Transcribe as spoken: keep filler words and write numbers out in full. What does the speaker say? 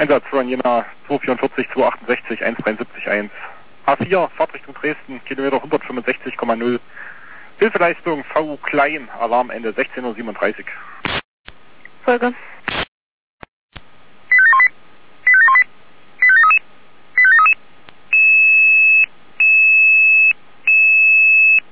Einsatz von Jena zwei vierundvierzig, zwei achtundsechzig, eins dreiundsiebzig, eins. A vier, Fahrtrichtung Dresden, Kilometer hundertfünfundsechzig Komma null. Hilfeleistung V klein, Alarmende sechzehn Uhr siebenunddreißig. Folge.